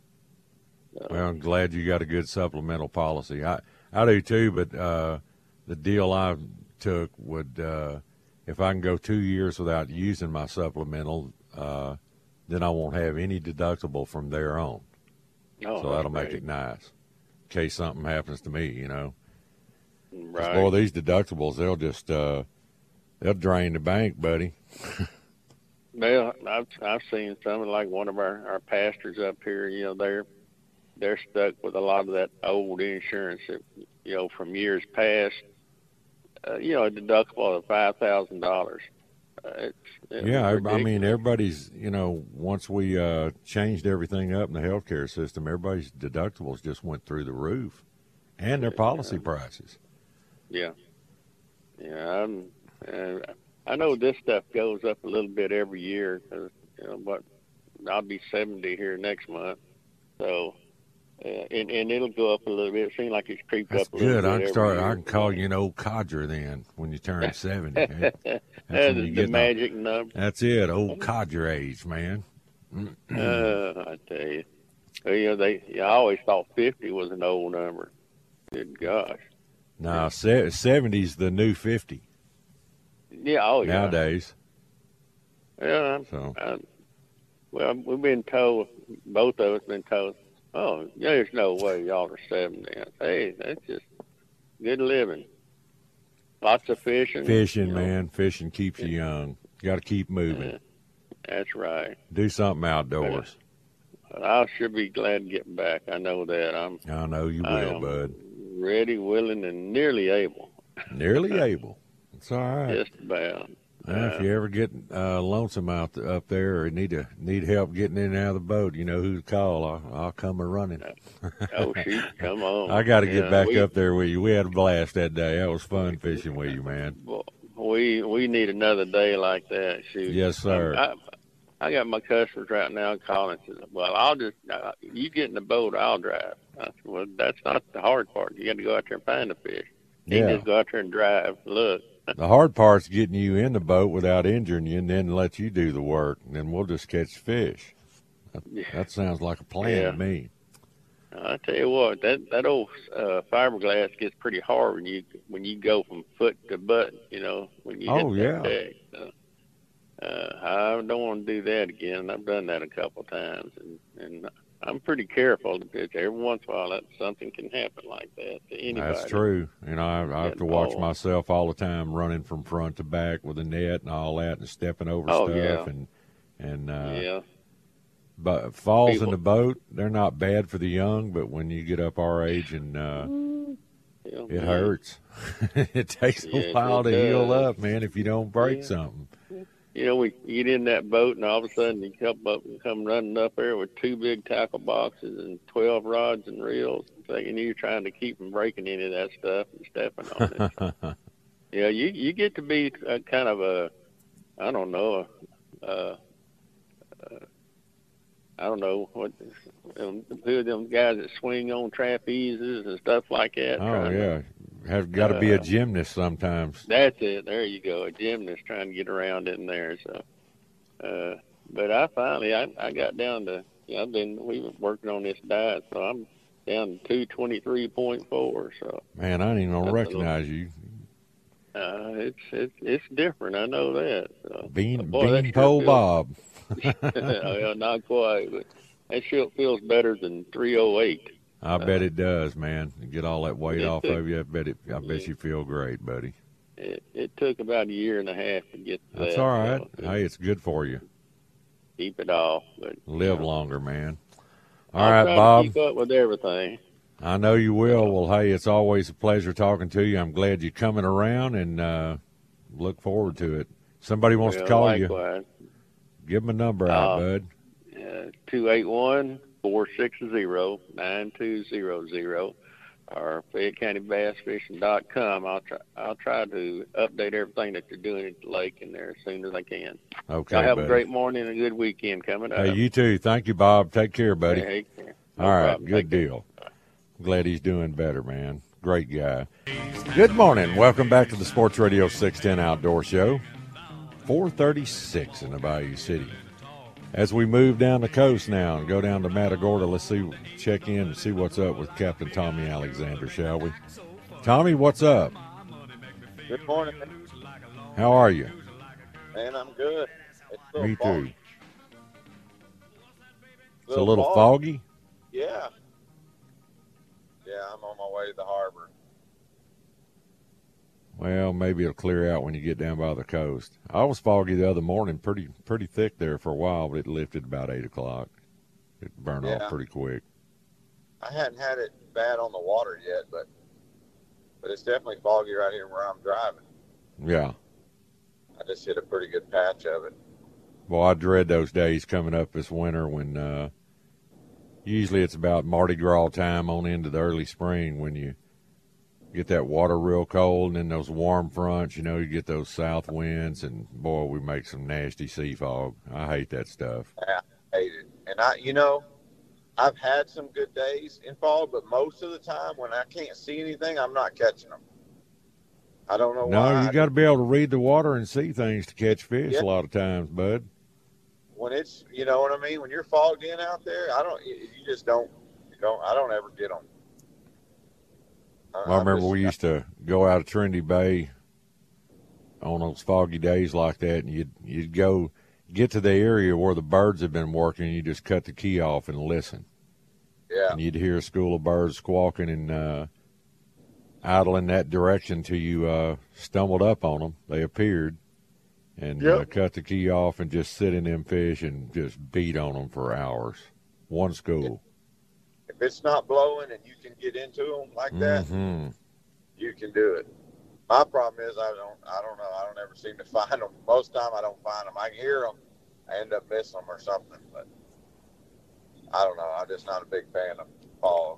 S8: So,
S5: Well, I'm glad you got a good supplemental policy. I I do too, but uh, the deal I took would uh, if I can go two years without using my supplemental, uh, then I won't have any deductible from there on.
S8: oh,
S5: So that'll
S8: that's
S5: make
S8: great.
S5: it nice in case something happens to me, you know. 'Cause,
S8: Right.
S5: boy, these deductibles, they'll just uh, they'll drain the bank, buddy.
S8: Well, I've I've seen some like one of our, our pastors up here. You know, they're they're stuck with a lot of that old insurance that, you know, from years past. Uh, you know, a deductible of five thousand dollars. Uh, it's, it's
S5: Yeah, I, I
S8: ridiculous.
S5: mean, everybody's, you know, once we uh, changed everything up in the healthcare system, everybody's deductibles just went through the roof, and their policy prices.
S8: Yeah, yeah. I'm, uh, I know this stuff goes up a little bit every year because, you know, what, I'll be seventy here next month, so uh, and and it'll go up a little bit. It seems like it's creeped
S5: That's
S8: up a little
S5: good.
S8: bit.
S5: I can
S8: every
S5: start.
S8: year.
S5: I can call you an old codger then when you turn seventy. Man. That's
S8: That's
S5: when you
S8: the
S5: get
S8: magic number.
S5: That's it. Old codger age, man.
S8: uh, I tell you, well, you know, they. Yeah, I always thought fifty was an old number. Good gosh.
S5: Now, seventy's the new fifty
S8: Yeah. Oh yeah.
S5: nowadays.
S8: Yeah.
S5: So.
S8: I, well, we've been told, both of us been told, oh, there's no way y'all are seventy. I say, hey, that's just good living. Lots of fishing.
S5: Fishing,
S8: you know.
S5: man. Fishing keeps you young. You got to keep moving.
S8: Yeah, that's right.
S5: Do something outdoors.
S8: But I should be glad to get back. I know that. I'm
S5: I know you
S8: I
S5: will,
S8: am
S5: bud.
S8: ready, willing, and nearly able.
S5: Nearly able. It's all right.
S8: Just about.
S5: Uh, if you ever get uh, lonesome out th- up there or need to need help getting in and out of the boat, you know who to call. I'll, I'll come a running.
S8: Oh shoot, come on!
S5: I got to get
S8: Yeah,
S5: back
S8: we,
S5: up there with you. We had a blast that day. That was fun fishing with you, man.
S8: We we need another day like that. Shoot.
S5: Yes, sir.
S8: I, I got my customers right now calling and says, "Well, I'll just uh, you get in the boat, I'll drive." I said, "Well, that's not the hard part. You got to go out there and find the fish. You
S5: Yeah.
S8: can just go out there and drive. Look."
S5: The hard part's getting you in the boat without injuring you, and then let you do the work, and then we'll just catch fish. That,
S8: Yeah.
S5: that sounds like a plan
S8: Yeah.
S5: to me.
S8: I tell you what, that that old uh, fiberglass gets pretty hard when you when you go from foot to butt. You know, when you
S5: Oh,
S8: hit
S5: yeah.
S8: that deck. So, uh, I don't want to do that again. I've done that a couple times, and and I'm pretty careful because every once in a while that something can happen like that to anybody.
S5: That's true. You know, I, I have to watch myself all the time, running from front to back with a net and all that, and stepping over
S8: Oh,
S5: stuff,
S8: yeah.
S5: and and uh,
S8: Yeah.
S5: But falls
S8: People-
S5: in the boat, they're not bad for the young, but when you get up our age and uh,
S8: Yeah,
S5: it
S8: man.
S5: hurts. It takes a
S8: Yes,
S5: while
S8: it
S5: to heal
S8: does.
S5: up, man, if you don't break
S8: Yeah.
S5: something.
S8: You know, we you get in that boat, and all of a sudden you come up and come running up there with two big tackle boxes and twelve rods and reels, thinking you're trying to keep from breaking any of that stuff and stepping on it. Yeah, you you get to be a, kind of a, I don't know, a, uh, uh, I don't know what, um, who are them guys that swing on trapezes and stuff like that.
S5: Oh,
S8: trying to-
S5: yeah. Have got to be a
S8: uh,
S5: gymnast sometimes.
S8: That's it. There you go. A gymnast trying to get around in there. So, uh, but I finally, I, I got down to, you know, I've been, we've been working on this diet, so I'm down to two twenty-three point four. So,
S5: Man, I didn't even
S8: That's a
S5: recognize you.
S8: uh, it's, it's, it's different. I know that. So,
S5: Bean,
S8: boy, that
S5: bean
S8: sure
S5: pole
S8: feels-
S5: Bob.
S8: well, not quite, but that sure feels better than three oh eight.
S5: I bet it does, man. Get all that weight
S8: it
S5: off
S8: took-
S5: of you. I bet it. I bet
S8: Yeah.
S5: you feel great, buddy.
S8: It, it took about a year and a half to get to
S5: That's
S8: that.
S5: all right.
S8: so
S5: Hey, it's good for you.
S8: keep it off. But,
S5: Live
S8: you know,
S5: longer, man. All
S8: I'll
S5: right,
S8: try to
S5: Bob.
S8: keep up with everything.
S5: I know you will. Well, hey, it's always a pleasure talking to you. I'm glad you're coming around, and uh, look forward to it. Somebody wants
S8: Well,
S5: to call you.
S8: likewise.
S5: Give them a number out,
S8: Uh,
S5: bud.
S8: two eight one, four six zero, nine two zero zero or Fayette County Bass Fishing dot com. I'll try I'll try to update everything that you're doing at the lake in there as soon as I can.
S5: Okay,
S8: Y'all have
S5: buddy.
S8: a great morning and a good weekend coming up.
S5: Hey, you too. Thank you, Bob. Take care, buddy.
S8: Hey, hey, no
S5: All right,
S8: problem.
S5: good
S8: Take care.
S5: deal. Glad he's doing better, man. Great guy. Good morning. Welcome back to the Sports Radio six ten Outdoor Show. four thirty-six in the Bayou City. As we move down the coast now and go down to Matagorda, let's see, check in and see what's up with Captain Tommy Alexander, shall we? Tommy, what's up?
S9: Good morning,
S5: How are you?
S9: man. I'm good. It's a little
S5: Me
S9: foggy.
S5: too. It's a little foggy.
S9: Yeah. Yeah, I'm on my way to the harbor.
S5: Well, maybe it'll clear out when you get down by the coast. I was foggy the other morning, pretty pretty thick there for a while, but it lifted about eight o'clock. It burned
S9: Yeah.
S5: off pretty quick.
S9: I hadn't had it bad on the water yet, but but it's definitely foggy right here where I'm driving.
S5: Yeah.
S9: I just hit a pretty good patch of it.
S5: Well, I dread those days coming up this winter when uh, usually it's about Mardi Gras time on into the early spring when you get that water real cold and then those warm fronts, you know, you get those south winds and, boy, we make some nasty sea fog. I hate that stuff.
S9: I hate it. And I, you know, I've had some good days in fog, but most of the time when I can't see anything, I'm not catching them. I don't know why.
S5: No, you got to be able to read the water and see things to catch fish
S9: Yeah.
S5: a lot of times, bud.
S9: When it's, you know what I mean? When you're fogged in out there, I don't, you you just don't, you don't, I don't ever get them.
S5: I remember we used to go out of Trinity Bay on those foggy days like that, and you'd you'd go get to the area where the birds had been working, and you just cut the key off and listen.
S9: Yeah.
S5: And you'd hear a school of birds squawking and uh, idling that direction till you uh, stumbled up on them. They appeared, and uh,
S9: Yep.
S5: cut the key off and just sit in them fish and just beat on them for hours. One school.
S9: If it's not blowing and you can get into them like that,
S5: Mm-hmm.
S9: you can do it. My problem is I don't I don't know. I don't ever seem to find them. Most of the time I don't find them. I can hear them. I end up missing them or something. But I don't know. I'm just not a big fan of fog.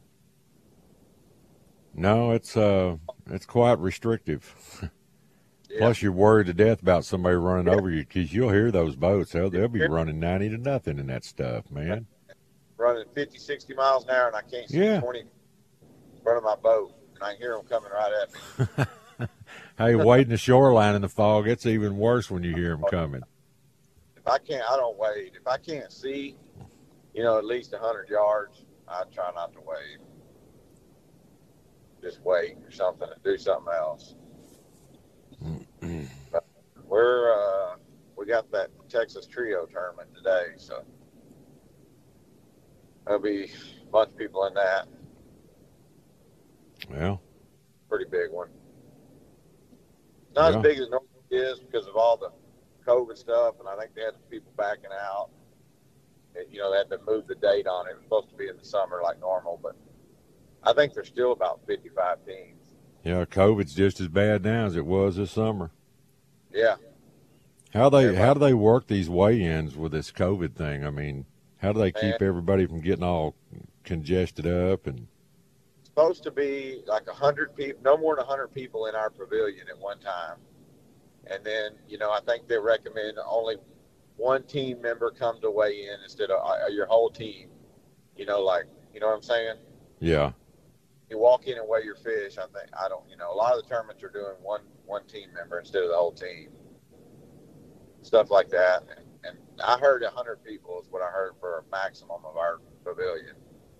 S5: No, it's uh, it's quite restrictive.
S9: Yeah.
S5: Plus, you're worried to death about somebody running over you because you'll hear those boats. They'll, they'll be running ninety to nothing in that stuff, man.
S9: Running fifty, sixty miles an hour, and I can't see
S5: Yeah.
S9: twenty in front of my boat, and I hear them coming right at me.
S5: Hey, wading the shoreline in the fog, it's even worse when you hear them coming.
S9: If I can't, I don't wade. If I can't see, you know, at least one hundred yards, I try not to wade. Just wait or something and do something else. But we're uh, we got that Texas Trio tournament today, so there'll be a bunch of people in that.
S5: Well,
S9: Pretty big one. Not
S5: Yeah.
S9: as big as it normally is because of all the COVID stuff, and I think they had some people backing out. And, you know, they had to move the date on it. It was supposed to be in the summer like normal, but I think there's still about fifty-five teams.
S5: yeah, COVID's just as bad now as it was this summer.
S9: Yeah.
S5: How they
S9: Everybody-
S5: how do they work these weigh-ins with this COVID thing? I mean, how do they keep
S9: Man.
S5: everybody from getting all congested up? And
S9: It's supposed to be like one hundred people, no more than one hundred people in our pavilion at one time. And then, you know, I think they recommend only one team member come to weigh in instead of uh, your whole team. You know, like, you know what I'm saying?
S5: yeah,
S9: You walk in and weigh your fish. I think, I don't, you know, a lot of the tournaments are doing one, one team member instead of the whole team. Stuff like that. And, and I heard one hundred people is what I heard for a maximum of our pavilion.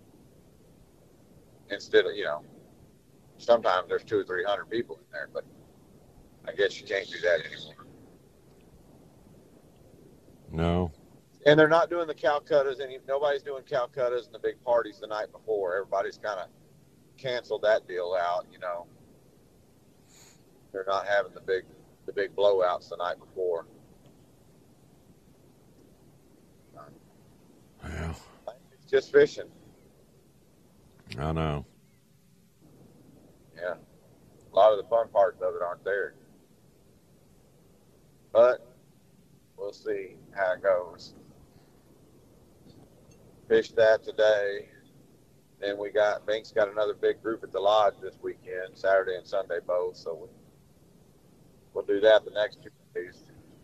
S9: Instead of, you know, sometimes there's two or three hundred people in there, but I guess you can't do that anymore.
S5: no,
S9: And they're not doing the Calcuttas any. Nobody's doing Calcuttas and the big parties the night before. Everybody's kind of canceled that deal out. You know, they're not having the big the big blowouts the night before.
S5: well,
S9: It's just fishing.
S5: I know.
S9: Yeah, a lot of the fun parts of it aren't there. But we'll see how it goes. Fished that today. Then we got, Bink's got another big group at the lodge this weekend, Saturday and Sunday both. So we, we'll do that the next two days.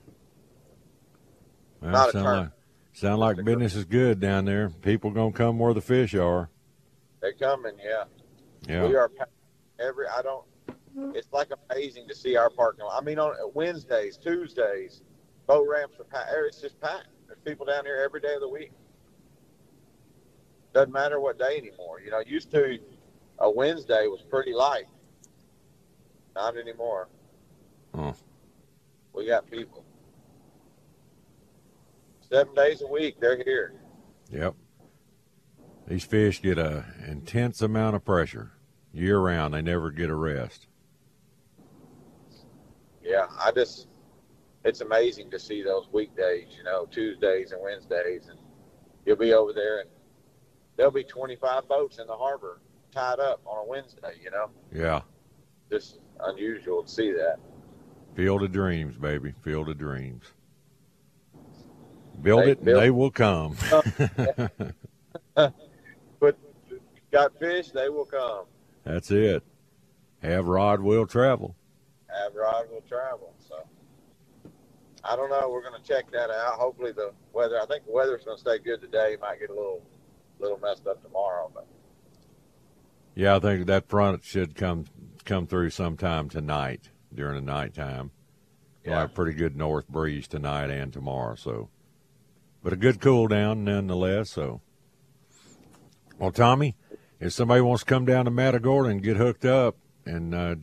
S5: Well,
S9: Not a
S5: sound
S9: turn.
S5: like sound like business is good down there. People gonna come where the fish are.
S9: They coming, yeah.
S5: Yeah,
S9: We are packed every, I don't, it's like amazing to see our parking lot. I mean, on Wednesdays, Tuesdays, boat ramps are packed. It's just packed. There's people down here every day of the week. Doesn't matter what day anymore. You know, used to, a Wednesday was pretty light. Not anymore.
S5: Oh.
S9: We got people. Seven days a week, they're here.
S5: Yep. These fish get a intense amount of pressure year round. They never get a rest.
S9: Yeah, I just, it's amazing to see those weekdays, you know, Tuesdays and Wednesdays. And you'll be over there and there'll be twenty-five boats in the harbor tied up on a Wednesday, you know.
S5: Yeah.
S9: Just unusual to see that.
S5: Field of dreams, baby. Field of dreams. Build
S9: They
S5: it, and
S9: build-
S5: they will come.
S9: But got fish, they will come.
S5: That's it. Have rod, will travel.
S9: Have rod will travel. So I don't know. We're going to check that out. Hopefully the weather. I think the weather's going to stay good today. Might get a little, little messed up tomorrow, but
S5: Yeah, I think that front should come come through sometime tonight during the nighttime. We'll
S9: Yeah.
S5: have a pretty good north breeze tonight and tomorrow. So, but a good cool down nonetheless. So, well, Tommy, if somebody wants to come down to Matagorda and get hooked up and uh,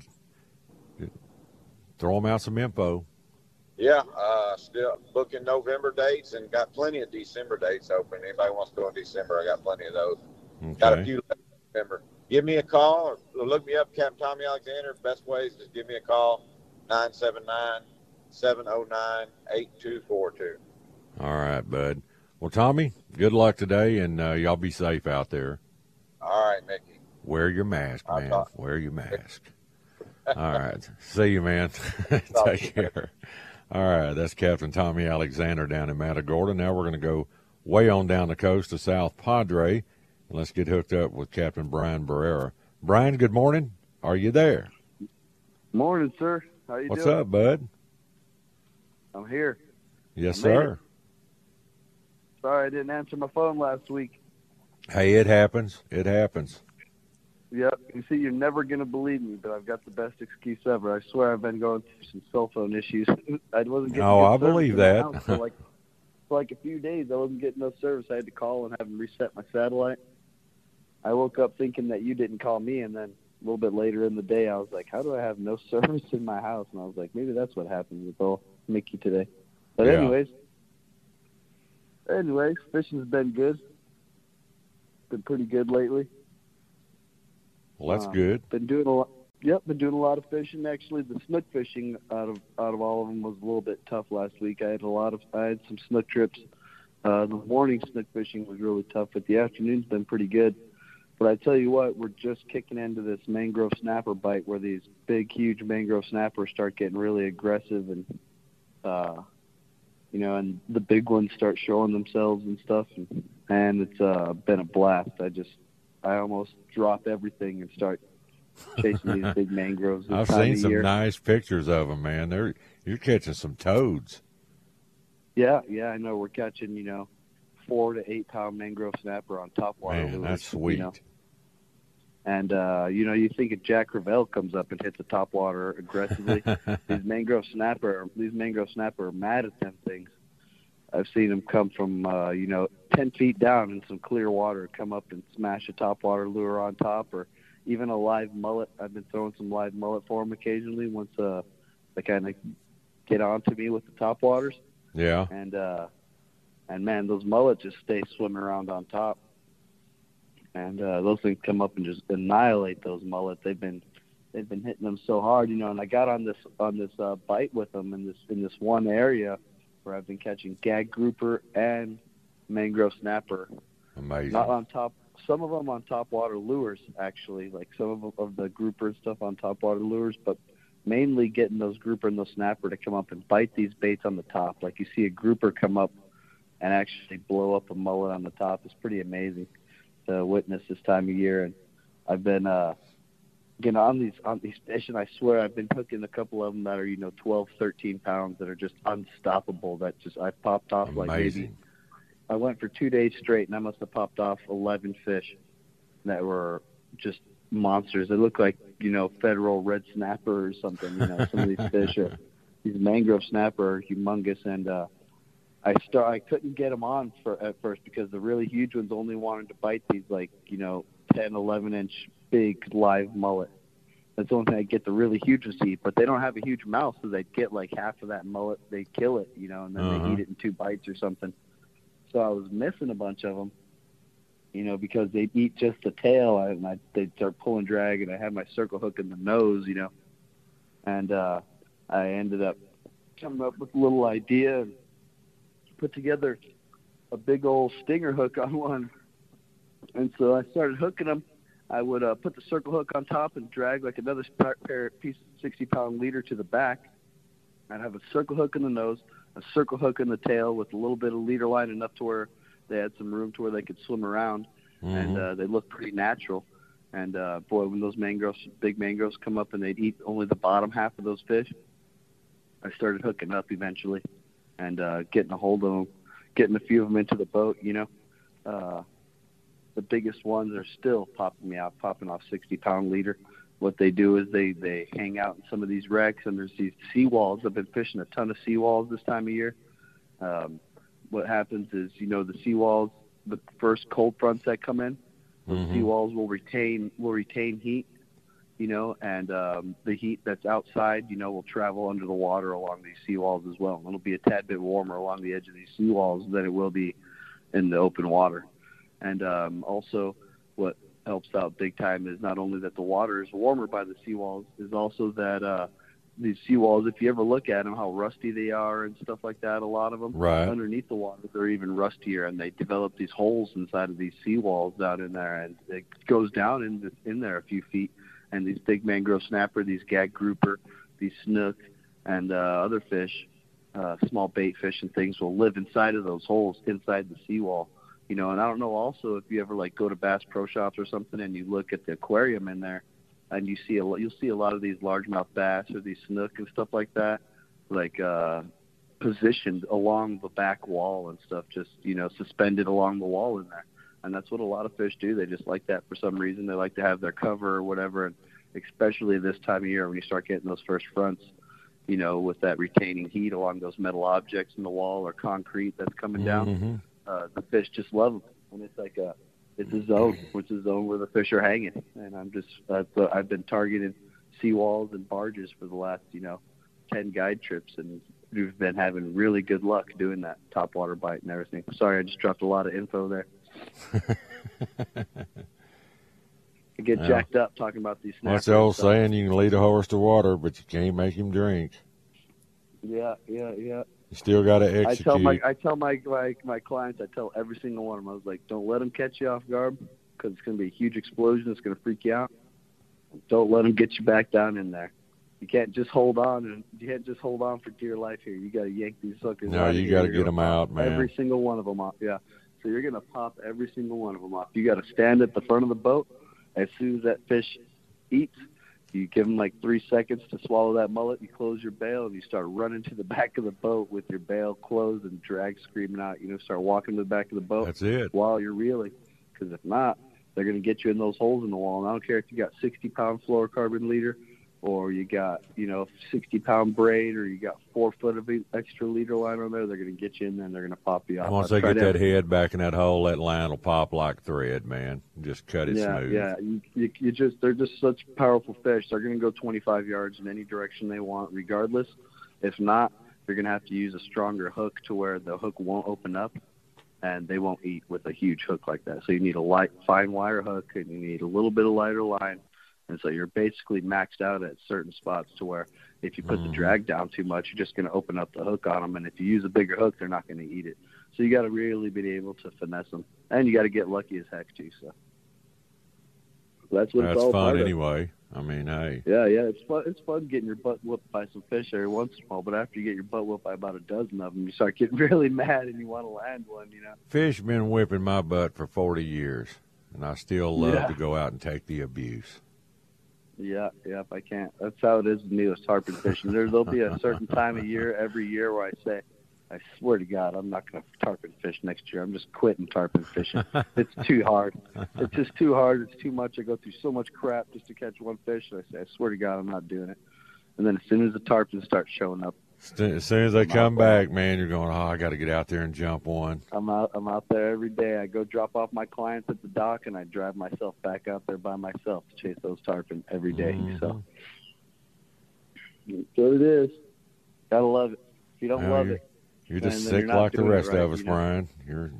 S5: throw them out some info.
S9: yeah, uh, still booking November dates and got plenty of December dates open. Anybody wants to go in December, I got plenty of those. Got a
S5: Okay.
S9: few left in November. Give me a call or look me up, Captain Tommy Alexander. Best way is just give me a call, nine seven nine, seven oh nine, eight two four two.
S5: All right, bud. Well, Tommy, good luck today, and uh, y'all be safe out there.
S9: All right, Mickey.
S5: Wear your mask,
S9: I'll
S5: man.
S9: talk.
S5: Wear your mask. All right. See you, man. Take care. All right. That's Captain Tommy Alexander down in Matagorda. Now we're going to go way on down the coast to South Padre, and let's get hooked up with Captain Brian Barrera. Brian, good morning. Are you there?
S10: Morning, sir. How you
S5: What's
S10: doing?
S5: up, bud?
S10: I'm here.
S5: Yes,
S10: I made
S5: sir.
S10: it. Sorry I didn't answer my phone last week.
S5: Hey, it happens. It happens.
S10: Yep. You see, you're never going to believe me, but I've got the best excuse ever. I swear I've been going through some cell phone issues. I wasn't getting
S5: Oh,
S10: good
S5: I
S10: service
S5: believe
S10: in my
S5: that.
S10: house for like, for like a few days. I wasn't getting no service. I had to call and have them reset my satellite. I woke up thinking that you didn't call me, and then a little bit later in the day, I was like, how do I have no service in my house? And I was like, maybe that's what happened with old Mickey today. But
S5: Yeah.
S10: anyways, anyways, fishing's been good. Been pretty good lately.
S5: Well, that's
S10: Um,
S5: good.
S10: Been doing a lot. Yep, been doing a lot of fishing. Actually, the snook fishing out of out of all of them was a little bit tough last week. I had a lot of I had some snook trips. Uh, the morning snook fishing was really tough, but the afternoon's been pretty good. But I tell you what, we're just kicking into this mangrove snapper bite where these big, huge mangrove snappers start getting really aggressive, and uh, you know, and the big ones start showing themselves and stuff. And, and it's uh, been a blast. I just I almost drop everything and start chasing these big mangroves. This
S5: I've
S10: time
S5: seen
S10: of
S5: some
S10: year.
S5: nice pictures of them, man. They're you're catching some toads.
S10: Yeah, yeah, I know. We're catching, you know, four to eight pound mangrove snapper on top water
S5: Man,
S10: lures,
S5: that's sweet.
S10: You know? And uh, you know, you think if Jack Crevalle comes up and hits the top water aggressively, these mangrove snapper, these mangrove snapper are mad at them things. I've seen them come from, uh, you know, ten feet down in some clear water, come up and smash a top water lure on top, or even a live mullet. I've been throwing some live mullet for them occasionally once uh, they kind of get onto me with the top waters.
S5: Yeah.
S10: And, uh, and man, those mullets just stay swimming around on top. And uh, those things come up and just annihilate those mullets. They've been they've been hitting them so hard, you know. And I got on this on this uh, bite with them in this in this one area where I've been catching gag grouper and mangrove snapper.
S5: Amazing.
S10: Not on top. Some of them on top water lures, actually, like some of, of the grouper and stuff on top water lures, but mainly getting those grouper and those snapper to come up and bite these baits on the top. Like you see a grouper come up and actually blow up a mullet on the top. It's pretty amazing to witness this time of year. And I've been uh, getting on these on these fish, and I swear I've been hooking a couple of them that are, you know, twelve, thirteen pounds that are just unstoppable. That just I popped off
S5: Amazing.
S10: like maybe. I went for two days straight, and I must have popped off eleven fish that were just monsters. They look like, you know, federal red snapper or something. You know, some of these fish are, these mangrove snapper are humongous, and uh, I start I couldn't get them on for at first because the really huge ones only wanted to bite these, like, you know, ten, eleven inch big live mullet. That's the only thing I get the really huge ones to eat, but they don't have a huge mouth, so they get like half of that mullet, they kill it, you know, and then
S5: Uh-huh.
S10: they eat it in two bites or something. So I was missing a bunch of them, you know, because they'd eat just the tail, and I, they'd start pulling drag, and I had my circle hook in the nose, you know. And uh, I ended up coming up with a little idea and put together a big old stinger hook on one. And so I started hooking them. I would uh, put the circle hook on top and drag like another pair, piece of sixty-pound leader to the back. I'd have a circle hook in the nose, a circle hook in the tail with a little bit of leader line enough to where they had some room to where they could swim around,
S5: Mm-hmm.
S10: and uh, they looked pretty natural. And uh, boy, when those mangroves, big mangroves, come up and they'd eat only the bottom half of those fish, I started hooking up eventually, and uh, getting a hold of them, getting a few of them into the boat. You know, uh, the biggest ones are still popping me out, popping off sixty-pound leader. What they do is they, they hang out in some of these wrecks, and there's these seawalls. I've been fishing a ton of seawalls this time of year. Um, what happens is, you know, the seawalls, the first cold fronts that come in, those
S5: Mhm.
S10: seawalls will retain will retain heat, you know, and um, the heat that's outside, you know, will travel under the water along these seawalls as well. It'll be a tad bit warmer along the edge of these seawalls than it will be in the open water. And um, also what helps out big time is not only that the water is warmer by the seawalls, is also that uh, these seawalls, if you ever look at them, how rusty they are and stuff like that, a lot of them,
S5: Right.
S10: underneath the water, they're even rustier, and they develop these holes inside of these seawalls down in there, and it goes down in, the, in there a few feet, And these big mangrove snapper, these gag grouper, these snook, and uh, other fish, uh, small bait fish and things will live inside of those holes inside the seawall. You know, and I don't know also if you ever like go to Bass Pro Shops or something and you look at the aquarium in there and you see a you'll see a lot of these largemouth bass or these snook and stuff like that, like uh, positioned along the back wall and stuff, just, you know, suspended along the wall in there. And that's what a lot of fish do. They just like that for some reason. They like to have their cover or whatever, and especially this time of year when you start getting those first fronts, you know, with that retaining heat along those metal objects in the wall or concrete that's coming down.
S5: Mm-hmm.
S10: Uh, the fish just love them, and it's like a, it's a zone, which is a zone where the fish are hanging. And I'm just, I've, uh, I've been targeting seawalls and barges for the last, you know, ten guide trips, and we've been having really good luck doing that topwater bite and everything. Sorry, I just dropped a lot of info there. I get
S5: well,
S10: jacked up talking about these snappers.
S5: What's the old saying? You can lead a horse to water, but you can't make him drink.
S10: Yeah, yeah, yeah.
S5: You still got to execute.
S10: I tell my I tell my, my my clients, I tell every single one of them, I was like, don't let them catch you off guard because it's going to be a huge explosion. It's going to freak you out. Don't let them get you back down in there. You can't just hold on, and you can't just hold on for dear life here. You got to yank these suckers
S5: no,
S10: out.
S5: No, you got to get them out, man.
S10: Every single one of them off. Yeah. So you're going to pop every single one of them off. You got to stand at the front of the boat. As soon as that fish eats, you give them like three seconds to swallow that mullet. You close your bail, and you start running to the back of the boat with your bail closed and drag screaming out. You know, start walking to the back of the boat.
S5: That's it.
S10: While you're reeling. Because if not, they're going to get you in those holes in the wall. And I don't care if you got sixty-pound fluorocarbon leader, or you got, you know, sixty-pound braid, or you got four foot of extra leader line on there, they're going to get you in there, and they're going to pop you off.
S5: Once they get that head back in that hole, that line will pop like thread, man. Just cut it
S10: yeah,
S5: smooth.
S10: Yeah, you, you, you just they're just such powerful fish. They're going to go twenty-five yards in any direction they want, regardless. If not, you're going to have to use a stronger hook to where the hook won't open up, and they won't eat with a huge hook like that. So you need a light, fine wire hook, and you need a little bit of lighter line. And so you're basically maxed out at certain spots to where if you put mm. the drag down too much, you're just going to open up the hook on them. And if you use a bigger hook, they're not going to eat it. So you got to really be able to finesse them. And you got to get lucky as heck, too. So that's what
S5: that's
S10: it's all
S5: fun
S10: about.
S5: Anyway. I mean, hey.
S10: Yeah, yeah. It's fun. It's fun getting your butt whooped by some fish every once in a while. But after you get your butt whooped by about a dozen of them, you start getting really mad and you want to land one, you know.
S5: Fish been whipping my butt for forty years, and I still love
S10: yeah.
S5: to go out and take the abuse.
S10: Yeah, yeah, if I can't. That's how it is with me with tarpon fishing. There, there'll be a certain time of year every year where I say, I swear to God, I'm not going to tarpon fish next year. I'm just quitting tarpon fishing. It's too hard. It's just too hard. It's too much. I go through so much crap just to catch one fish. And I say, I swear to God, I'm not doing it. And then as soon as the tarpons start showing up,
S5: as soon as they I'm come back, man, you're going, oh, I got to get out there and jump one.
S10: I'm out. I'm out there every day. I go drop off my clients at the dock, and I drive myself back out there by myself to chase those tarpon every day. Mm-hmm. So that's what it is. Gotta love it. If you don't
S5: no,
S10: love
S5: you're,
S10: it,
S5: you're just
S10: then,
S5: sick
S10: then
S5: like the rest
S10: right,
S5: of us,
S10: you know?
S5: Brian. You're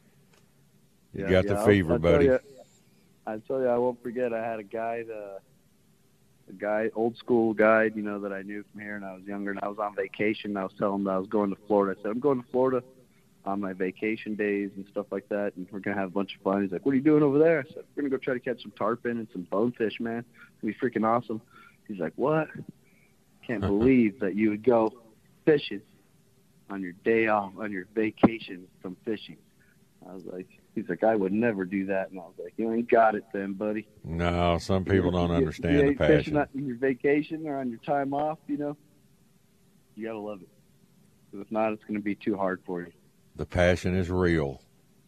S5: you
S10: yeah,
S5: got
S10: yeah,
S5: the fever,
S10: I'll, I'll
S5: buddy.
S10: You, I tell you, I won't forget. I had a guide. Uh, A guy, old school guide, you know, that I knew from here, and I was younger, and I was on vacation. And I was telling him that I was going to Florida. I said, I'm going to Florida on my vacation days and stuff like that, and we're going to have a bunch of fun. He's like, what are you doing over there? I said, we're going to go try to catch some tarpon and some bonefish, man. It's going to be freaking awesome. He's like, what? Can't believe that you would go fishing on your day off, on your vacation from fishing. I was like, he's like, I would never do that. And I was like, you ain't got it then, buddy.
S5: No, some people don't
S10: you,
S5: understand
S10: you
S5: the
S10: ain't
S5: passion.
S10: Fishing on your vacation or on your time off, you know, you got to love it. Because if not, it's going to be too hard for you.
S5: The passion is real.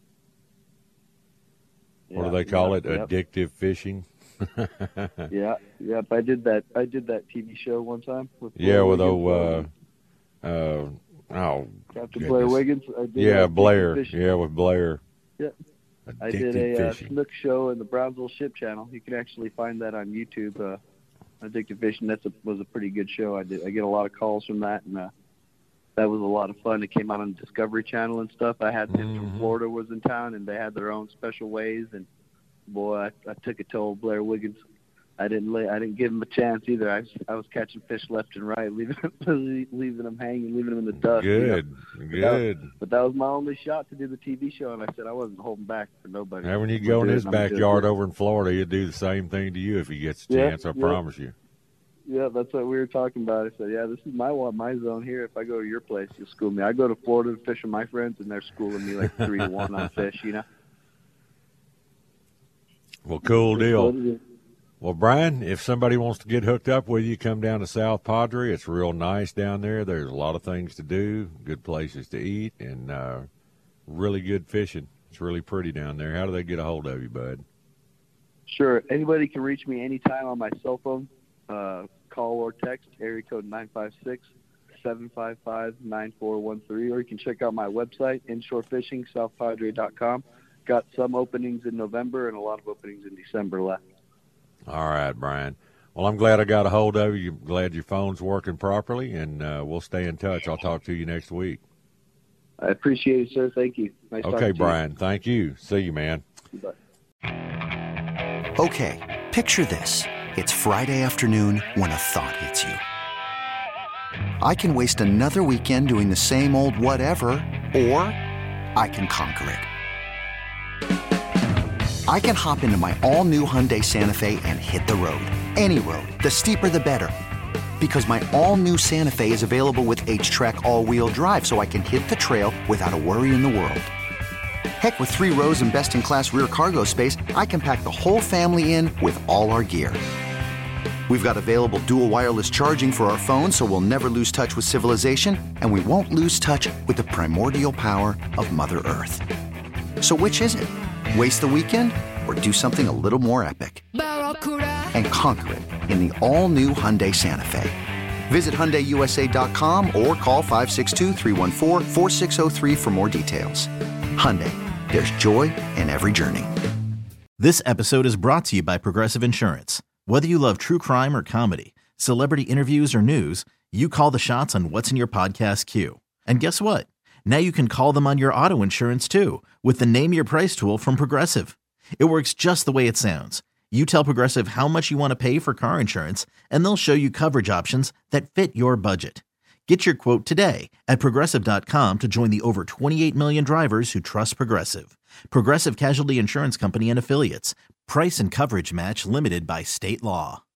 S10: Yeah,
S5: what do they call
S10: yeah,
S5: it?
S10: Yep.
S5: Addictive fishing?
S10: yeah, yep. I did that. I did that T V show one time. With
S5: yeah, with old, uh, uh, oh,
S10: Captain
S5: goodness.
S10: Blair Wiggins. I did
S5: yeah, Blair.
S10: Fishing.
S5: Yeah, with Blair.
S10: Yeah.
S5: Addictive
S10: I did a uh,
S5: fishing.
S10: snook show in the Brownsville Ship Channel. You can actually find that on YouTube. Uh, Addictive Fishing. That was a pretty good show. I did. I get a lot of calls from that, and uh, that was a lot of fun. It came out on Discovery Channel and stuff. I had mm-hmm. from Florida was in town, and they had their own special ways. And boy, I, I took it to old Blair Wiggins. I didn't lay, I didn't give them a chance either. I, I was catching fish left and right, leaving leaving them hanging, leaving them in the dust.
S5: Good,
S10: you know?
S5: good.
S10: But that, was, but that was my only shot to do the T V show, and I said I wasn't holding back for nobody.
S5: Now, when you go in his backyard over in Florida, he'll do the same thing to you if he gets a chance. Yeah, I yeah. promise you.
S10: Yeah, that's what we were talking about. I said, yeah, this is my my zone here. If I go to your place, you'll school me. I go to Florida to fish with my friends, and they're schooling me like three to one on fish, you know?
S5: Well, cool deal. Well, Brian, if somebody wants to get hooked up with you, come down to South Padre. It's real nice down there. There's a lot of things to do, good places to eat, and uh, really good fishing. It's really pretty down there. How do they get a hold of you, bud?
S10: Sure. Anybody can reach me anytime on my cell phone. Uh, call or text, area code nine five six, seven five five, nine four one three, or you can check out my website, inshore fishing south padre dot com. Got some openings in November and a lot of openings in December left.
S5: All right, Brian. Well, I'm glad I got a hold of you. I'm glad your phone's working properly, and uh, we'll stay in touch. I'll talk to you next week.
S10: I appreciate it, sir. Thank you. Nice
S5: okay, Brian. You. Thank you. See you, man.
S10: Bye.
S11: Okay, picture this. It's Friday afternoon when a thought hits you. I can waste another weekend doing the same old whatever, or I can conquer it. I can hop into my all-new Hyundai Santa Fe and hit the road. Any road. The steeper, the better. Because my all-new Santa Fe is available with H-Track all-wheel drive, so I can hit the trail without a worry in the world. Heck, with three rows and best-in-class rear cargo space, I can pack the whole family in with all our gear. We've got available dual wireless charging for our phones, so we'll never lose touch with civilization, and we won't lose touch with the primordial power of Mother Earth. So which is it? Waste the weekend or do something a little more epic? And conquer it in the all-new Hyundai Santa Fe. Visit Hyundai U S A dot com or call five six two, three one four, four six zero three for more details. Hyundai, there's joy in every journey.
S12: This episode is brought to you by Progressive Insurance. Whether you love true crime or comedy, celebrity interviews or news, you call the shots on what's in your podcast queue. And guess what? Now you can call them on your auto insurance too with the Name Your Price tool from Progressive. It works just the way it sounds. You tell Progressive how much you want to pay for car insurance, and they'll show you coverage options that fit your budget. Get your quote today at Progressive dot com to join the over twenty-eight million drivers who trust Progressive. Progressive Casualty Insurance Company and Affiliates. Price and coverage match limited by state law.